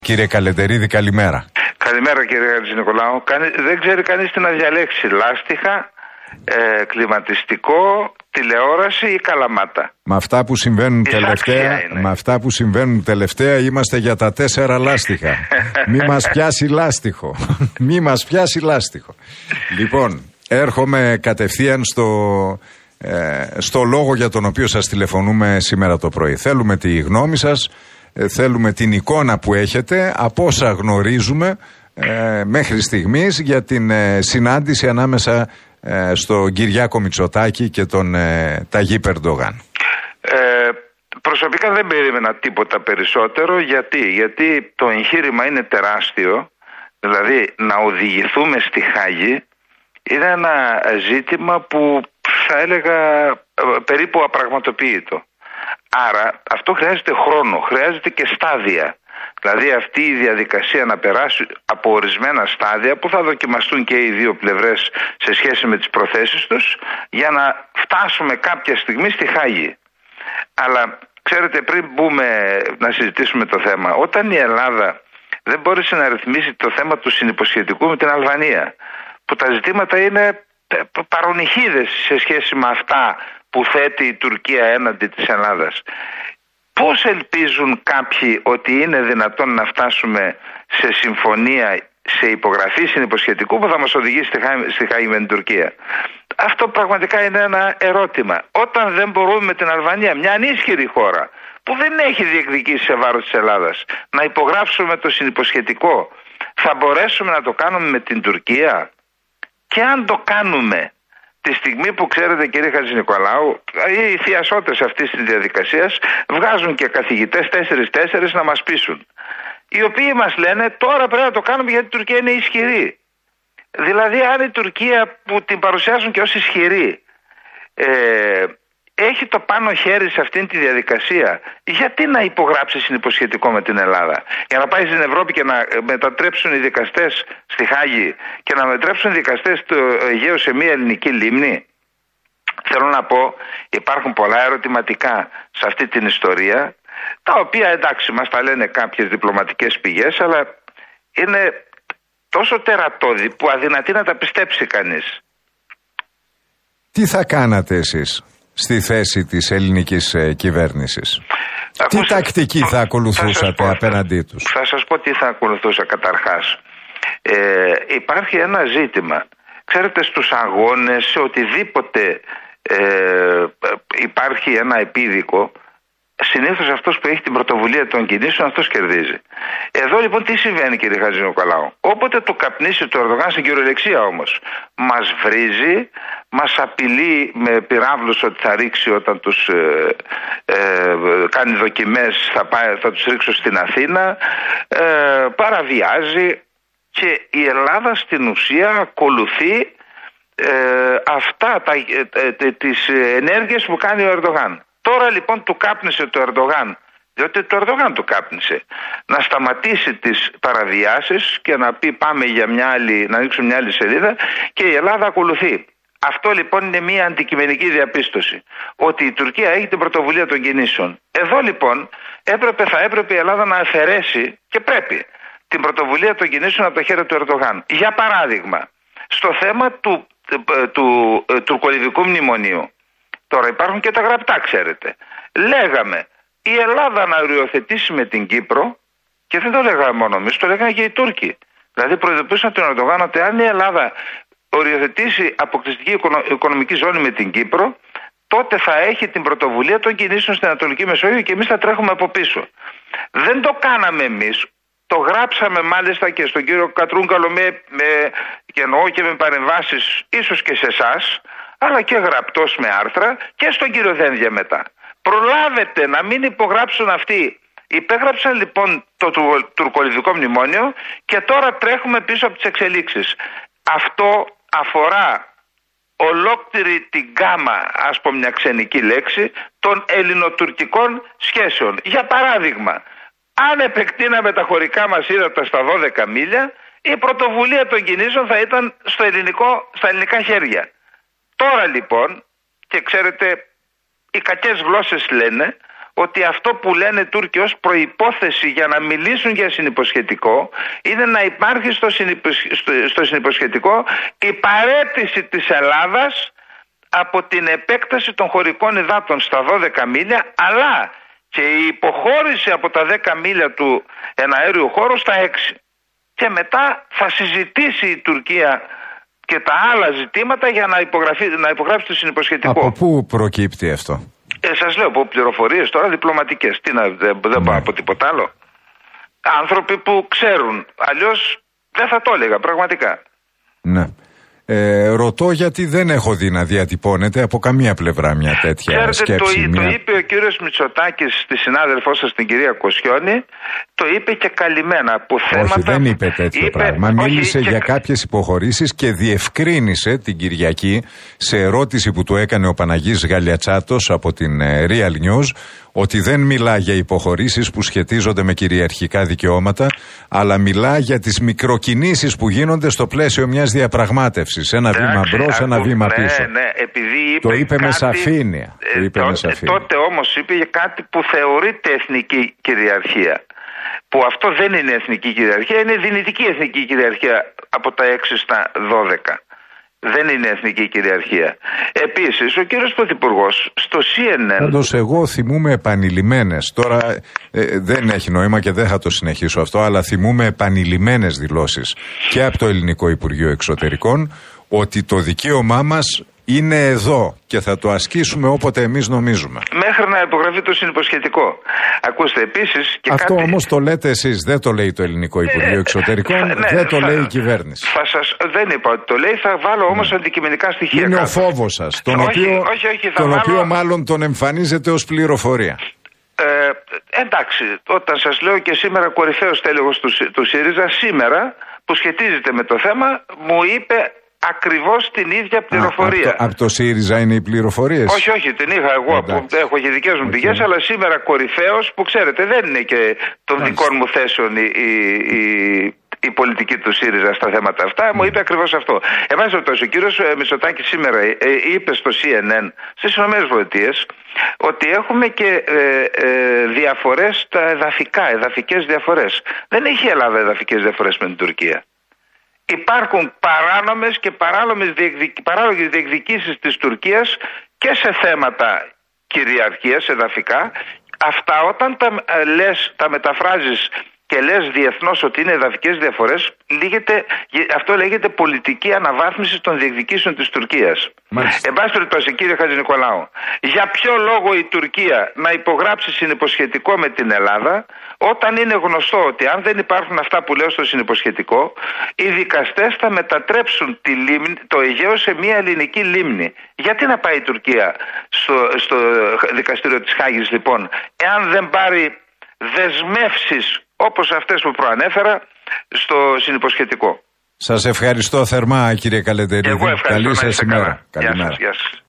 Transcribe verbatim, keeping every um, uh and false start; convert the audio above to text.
Κύριε Καλεντερίδη, καλημέρα. Καλημέρα κύριε Χατζηνικολάου. Δεν ξέρει κανείς τι να διαλέξει, λάστιχα, ε, κλιματιστικό, τηλεόραση ή καλαμάτα. Με αυτά που συμβαίνουν τελευταία, με αυτά που συμβαίνουν τελευταία είμαστε για τα τέσσερα λάστιχα. Μη μας πιάσει λάστιχο. Μη μας πιάσει λάστιχο. Λοιπόν, έρχομαι κατευθείαν στο, ε, στο λόγο για τον οποίο σας τηλεφωνούμε σήμερα το πρωί. Θέλουμε τη γνώμη σας. Θέλουμε την εικόνα που έχετε από όσα γνωρίζουμε ε, μέχρι στιγμής για την ε, συνάντηση ανάμεσα ε, στον Κυριάκο Μητσοτάκη και τον ε, Ταγίπ Ερντογάν. Ε, προσωπικά δεν περίμενα τίποτα περισσότερο. Γιατί, γιατί το εγχείρημα είναι τεράστιο. Δηλαδή να οδηγηθούμε στη Χάγη είναι ένα ζήτημα που θα έλεγα περίπου απραγματοποιητό. Άρα αυτό χρειάζεται χρόνο, χρειάζεται και στάδια. Δηλαδή αυτή η διαδικασία να περάσει από ορισμένα στάδια που θα δοκιμαστούν και οι δύο πλευρές σε σχέση με τις προθέσεις τους για να φτάσουμε κάποια στιγμή στη Χάγη. Αλλά ξέρετε, πριν μπούμε να συζητήσουμε το θέμα, όταν η Ελλάδα δεν μπόρεσε να ρυθμίσει το θέμα του συνυποσχετικού με την Αλβανία, που τα ζητήματα είναι παρονυχίδες σε σχέση με αυτά που θέτει η Τουρκία έναντι της Ελλάδας. Πώς ελπίζουν κάποιοι ότι είναι δυνατόν να φτάσουμε σε συμφωνία, σε υπογραφή συνυποσχετικού που θα μας οδηγήσει στη Χάγη με την Τουρκία? Αυτό πραγματικά είναι ένα ερώτημα. Όταν δεν μπορούμε με την Αλβανία, μια ανίσχυρη χώρα που δεν έχει διεκδικήσει σε βάρος της Ελλάδας, να υπογράψουμε το συνυποσχετικό, θα μπορέσουμε να το κάνουμε με την Τουρκία? Και αν το κάνουμε, τη στιγμή που ξέρετε κύριε Χατζηνικολάου, οι θειασότες αυτής της διαδικασίας βγάζουν και καθηγητές τέσσερις-τέσσερις να μας πείσουν. Οι οποίοι μας λένε τώρα πρέπει να το κάνουμε γιατί η Τουρκία είναι ισχυρή. Δηλαδή αν η Τουρκία που την παρουσιάζουν και ως ισχυρή ε, έχει το πάνω χέρι σε αυτήν τη διαδικασία, γιατί να υπογράψει συνυποσχετικό με την Ελλάδα? Για να πάει στην Ευρώπη και να μετατρέψουν οι δικαστές στη Χάγη και να μετατρέψουν οι δικαστές του Αιγαίου σε μια ελληνική λίμνη? Θέλω να πω, υπάρχουν πολλά ερωτηματικά σε αυτή την ιστορία, τα οποία εντάξει μας τα λένε κάποιες διπλωματικές πηγές, αλλά είναι τόσο τερατώδη που αδυνατεί να τα πιστέψει κανείς. Τι θα κάνατε εσείς στη θέση της ελληνικής ε, κυβέρνησης? Ακούστε, τι τακτική θα ακολουθούσατε θα απέναντί τους? Θα σας πω τι θα ακολουθούσα καταρχάς. Ε, υπάρχει ένα ζήτημα. Ξέρετε, στους αγώνες, σε οτιδήποτε ε, υπάρχει ένα επίδικο, συνήθως αυτός που έχει την πρωτοβουλία των κινήσεων, αυτός κερδίζει. Εδώ λοιπόν τι συμβαίνει κύριε Χατζηνικολάου? Όποτε το καπνίσει το Ερντογάν, στην κυριολεξία όμως, μας βρίζει, μας απειλεί με πυράβλους ότι θα ρίξει όταν τους ε, ε, κάνει δοκιμές, θα, πάει, θα τους ρίξω στην Αθήνα, ε, παραβιάζει, και η Ελλάδα στην ουσία ακολουθεί ε, αυτά τα, ε, ε, τις ενέργειες που κάνει ο Ερντογάν. Τώρα λοιπόν του κάπνισε το Ερντογάν, διότι το Ερντογάν του κάπνισε, να σταματήσει τις παραβιάσεις και να πει πάμε για μια άλλη, να ανοίξουμε μια άλλη σελίδα, και η Ελλάδα ακολουθεί. Αυτό λοιπόν είναι μια αντικειμενική διαπίστωση, ότι η Τουρκία έχει την πρωτοβουλία των κινήσεων. Εδώ λοιπόν έπρεπε, θα έπρεπε η Ελλάδα να αφαιρέσει, και πρέπει, την πρωτοβουλία των κινήσεων από το χέρι του Ερντογάν. Για παράδειγμα, στο θέμα του, του, του, του τουρκολιβικού μνημονίου. Τώρα υπάρχουν και τα γραπτά, ξέρετε. Λέγαμε η Ελλάδα να οριοθετήσει με την Κύπρο, και δεν το λέγαμε μόνο εμείς, το λέγανε και οι Τούρκοι. Δηλαδή προειδοποιούσαν τον Ερντογάν ότι αν η Ελλάδα οριοθετήσει αποκλειστική οικονομική ζώνη με την Κύπρο, τότε θα έχει την πρωτοβουλία των κινήσεων στην Ανατολική Μεσόγειο και εμείς θα τρέχουμε από πίσω. Δεν το κάναμε εμείς. Το γράψαμε μάλιστα και στον κύριο Κατρούγκαλο, με, με, και εννοώ και με παρεμβάσεις ίσως και σε εσάς, αλλά και γραπτός με άρθρα, και στον κύριο Δένδια μετά. Προλάβετε να μην υπογράψουν αυτοί. Υπέγραψαν λοιπόν το τουρκολιβικό μνημόνιο και τώρα τρέχουμε πίσω από τις εξελίξεις. Αυτό αφορά ολόκληρη την γκάμα, ας πω μια ξενική λέξη, των ελληνοτουρκικών σχέσεων. Για παράδειγμα, αν επεκτείναμε τα χωρικά μας ύδατα στα δώδεκα μίλια, η πρωτοβουλία των κινήσεων θα ήταν στο ελληνικό, στα ελληνικά χέρια. Τώρα λοιπόν, και ξέρετε, οι κακές γλώσσες λένε ότι αυτό που λένε Τούρκοι ως προϋπόθεση για να μιλήσουν για συνυποσχετικό είναι να υπάρχει στο, συνυποσ... στο συνυποσχετικό η παραίτηση της Ελλάδας από την επέκταση των χωρικών υδάτων στα δώδεκα μίλια, αλλά και η υποχώρηση από τα δέκα μίλια του εναέριου χώρου στα έξι. Και μετά θα συζητήσει η Τουρκία και τα άλλα ζητήματα για να, υπογραφεί, να υπογράψει το συνυποσχετικό. Από πού προκύπτει αυτό? Ε, σας λέω, από πληροφορίες τώρα διπλωματικές. Τι να, δεν, δεν πάω από τίποτα άλλο. Άνθρωποι που ξέρουν. Αλλιώς δεν θα το έλεγα πραγματικά. Ναι. Ε, ρωτώ γιατί δεν έχω δει να διατυπώνεται από καμία πλευρά μια τέτοια Ξέρετε, σκέψη. Το, μια... το είπε ο κύριος Μητσοτάκης στη συνάδελφό σας την κυρία Κοσιόνη, το είπε και καλυμμένα. Που θέματα... Όχι, δεν είπε τέτοιο είπε... πράγμα. Όχι, μίλησε και... για κάποιες υποχωρήσεις και διευκρίνησε την Κυριακή σε ερώτηση που του έκανε ο Παναγής Γαλιατσάτος από την Real News ότι δεν μιλά για υποχωρήσεις που σχετίζονται με κυριαρχικά δικαιώματα, αλλά μιλά για τις μικροκινήσεις που γίνονται στο πλαίσιο μιας διαπραγμάτευσης. Ένα Εντάξει, βήμα μπρος, ένα βήμα ναι, πίσω. Ναι, επειδή είπε το είπε κάτι, με σαφήνεια. Ε, το είπε τότε, με σαφήνεια. τότε όμως είπε για κάτι που θεωρείται εθνική κυριαρχία. Που αυτό δεν είναι εθνική κυριαρχία, είναι δυνητική εθνική κυριαρχία από τα έξι στα δώδεκα. Δεν είναι εθνική κυριαρχία. Επίσης, ο κύριος Πρωθυπουργός στο σι εν εν... Πάντως εγώ θυμούμαι επανειλημμένες, τώρα ε, δεν έχει νόημα και δεν θα το συνεχίσω αυτό, αλλά θυμούμαι επανειλημμένες δηλώσεις και από το Ελληνικό Υπουργείο Εξωτερικών ότι το δικαίωμά μας είναι εδώ και θα το ασκήσουμε όποτε εμείς νομίζουμε. Μέχρι να υπογραφεί το συνυποσχετικό. Ακούστε επίσης και αυτό κάτι... όμως το λέτε εσείς, δεν το λέει το Ελληνικό Υπουργείο Εξωτερικών, ε, ναι, δεν το θα, λέει η κυβέρνηση. Θα σας, δεν είπα ότι το λέει, θα βάλω όμως ναι. αντικειμενικά στοιχεία. Είναι κάτω. Ο φόβος σας, τον, όχι, οποίο, όχι, όχι, θα τον βάλω... οποίο μάλλον τον εμφανίζεται ως πληροφορία. Ε, εντάξει, όταν σας λέω και σήμερα κορυφαίος τέλεχος του, του ΣΥΡΙΖΑ, σήμερα που σχετίζεται με το θέμα, μου είπε ακριβώς την ίδια πληροφορία. Α, από, το, από το ΣΥΡΙΖΑ είναι οι πληροφορίες? Όχι, όχι, την είχα εγώ. Που έχω και δικές μου okay. πηγές, αλλά σήμερα κορυφαίος που ξέρετε δεν είναι και των Άς. δικών μου θέσεων η, η, η, η πολιτική του ΣΥΡΙΖΑ στα θέματα αυτά. Mm. Μου είπε ακριβώς αυτό. Εν πάση περιπτώσει, ο κύριος Μητσοτάκης σήμερα ε, είπε στο σι εν εν στις ΗΠΑ ότι έχουμε και ε, ε, διαφορές τα εδαφικά, εδαφικές διαφορές. Δεν έχει η Ελλάδα εδαφικές διαφορές με την Τουρκία. Υπάρχουν παράνομες και παράνομες διεκδικ... παράνομες διεκδικήσεις της Τουρκίας και σε θέματα κυριαρχίας εδαφικά. Αυτά όταν τα ε, λες, τα μεταφράζεις και λες διεθνώς ότι είναι εδαφικές διαφορές, λέγεται, αυτό λέγεται πολιτική αναβάθμιση των διεκδικήσεων της Τουρκίας. Εν πάση περιπτώσει, κύριε Χατζηνικολάου, για ποιο λόγο η Τουρκία να υπογράψει συνυποσχετικό με την Ελλάδα, όταν είναι γνωστό ότι αν δεν υπάρχουν αυτά που λέω στο συνυποσχετικό, οι δικαστές θα μετατρέψουν τη λίμνη, το Αιγαίο σε μια ελληνική λίμνη. Γιατί να πάει η Τουρκία στο, στο δικαστήριο της Χάγης, λοιπόν, εάν δεν πάρει δεσμεύσεις όπως αυτές που προανέφερα στο συνυποσχετικό. Σας ευχαριστώ θερμά, κύριε Καλεντερίδη. Εγώ ευχαριστώ. Καλή σας ημέρα. Γεια σας, γεια σας.